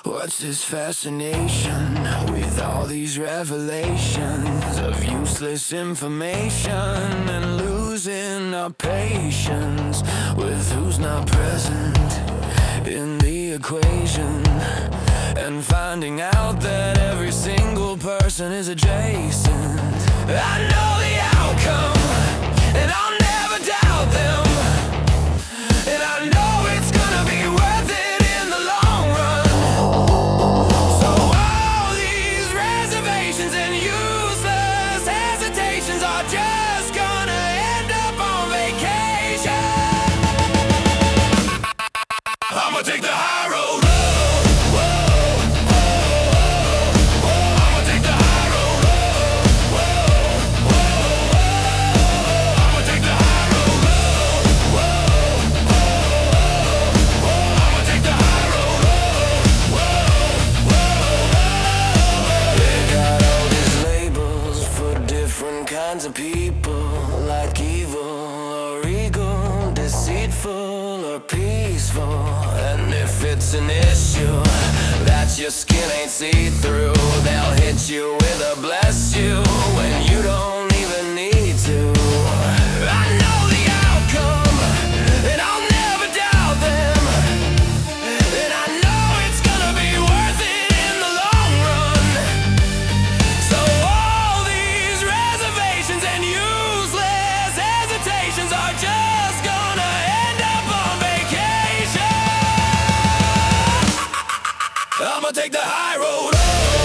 What's this fascination with all these revelations of useless information, and losing our patience with who's not present in the equation, and finding out that every single person is adjacent? I know the outcome, and I'll never doubt them, and I know it's gonna be worth it in the long run. So all these reservations and useless hesitations are just gonna end up on vacation. I'ma take the high road. Kinds of people, like evil or eagle, deceitful or peaceful. And if it's an issue that your skin ain't see-through, they'll hit you with a bless you when you don't even need to. I know the outcome, and I'll never doubt them, and I know it's gonna be worth it in the long run. So all these reservations and useless hesitations are just gonna end up on vacation. I'ma take the high road.